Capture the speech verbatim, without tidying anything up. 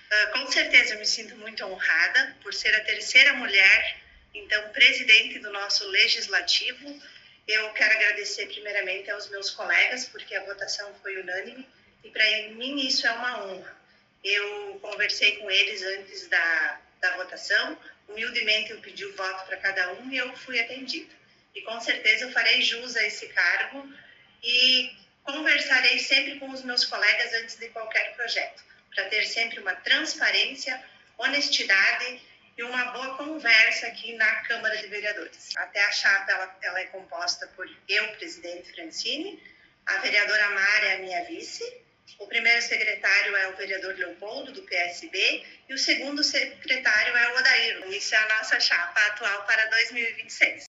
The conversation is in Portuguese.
Uh, com certeza eu me sinto muito honrada por ser a terceira mulher, então, presidente do nosso legislativo. Eu quero agradecer primeiramente aos meus colegas, porque a votação foi unânime, e para mim isso é uma honra. Eu conversei com eles antes da, da votação, humildemente eu pedi o voto para cada um e eu fui atendida. E com certeza eu farei jus a esse cargo e conversarei sempre com os meus colegas antes de qualquer projeto, para ter sempre uma transparência, honestidade e uma boa conversa aqui na Câmara de Vereadores. Até a chapa ela, ela é composta por eu, presidente Francine, a vereadora Mara é a minha vice, o primeiro secretário é o vereador Leopoldo, do P S B, e o segundo secretário é o Odair. Isso é a nossa chapa atual para dois mil e vinte e seis.